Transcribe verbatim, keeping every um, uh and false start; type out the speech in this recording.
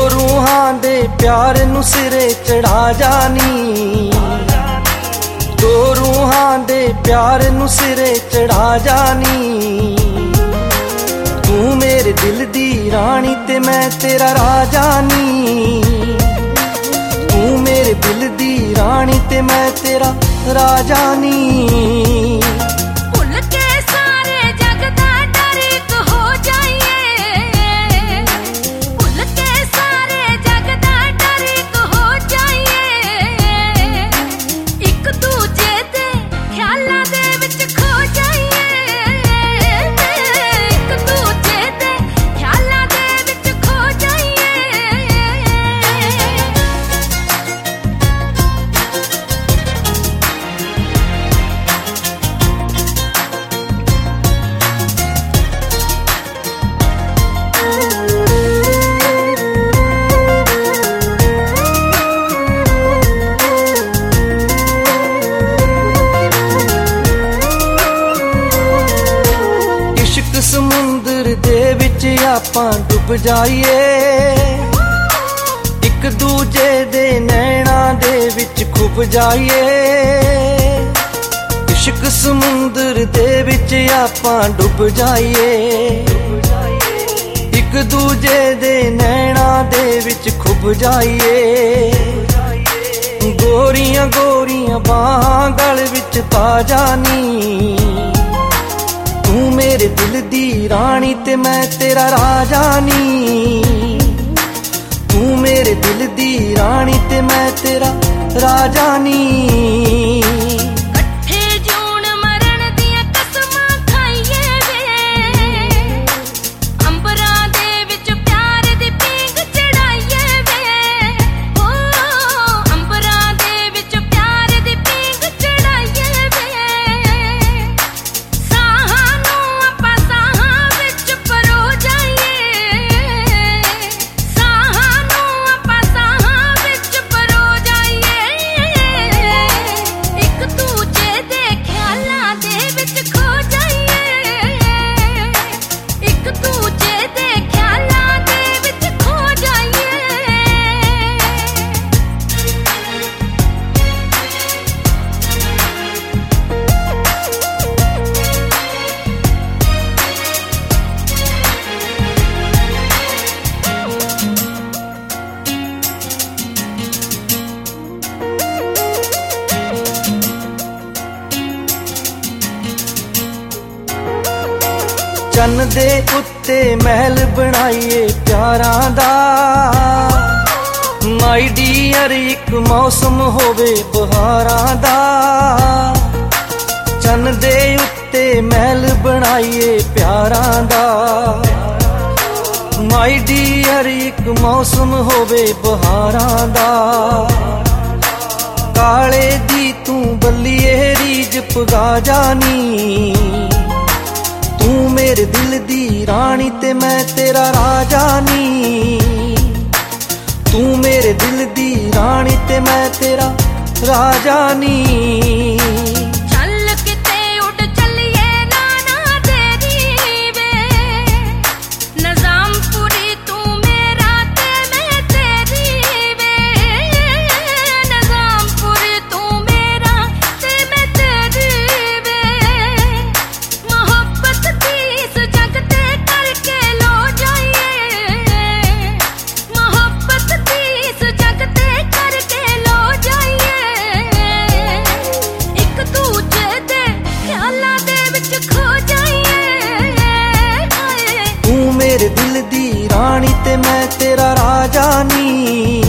रूहां दे प्यार नू सिरे चढ़ा जानी, दो रूहां दे प्यार नू सिरे चढ़ा जानी। तू मेरे दिल दी रानी ते मैं तेरा राजा नी, तू मेरे दिल दी रानी ते मैं तेरा राजा नी। समुंदर दे विच आपां डुब जाइए, एक दूजे दे नैना दे विच खुब जाइए। इश्क समुंदर दे विच आपां डुब जाइए, एक दूजे दे नैना दे विच खुब जाइए। गोरियां गोरियां बाहां गल विच पा जानी, तू मेरे दिल दी रानी ते मैं तेरा राजा नी, तू मेरे दिल दी रानी ते मैं तेरा राजा नी। चन्न दे उत्ते महल बनाइए प्यारां दा, माई डियर एक मौसम होवे बहारां दा। चन्न दे उत्ते महल बनाइए प्यारां दा, माई डियर एक मौसम होवे बहारां दा। काले दी तू बल्लिए रीज पगा जानी, तू मेरे दिल दी रानी ते मैं तेरा राजा नी, तू मेरे दिल दी रानी ते मैं तेरा राजा नी। मेरे दिल दी रानी ते मैं तेरा राजा नी।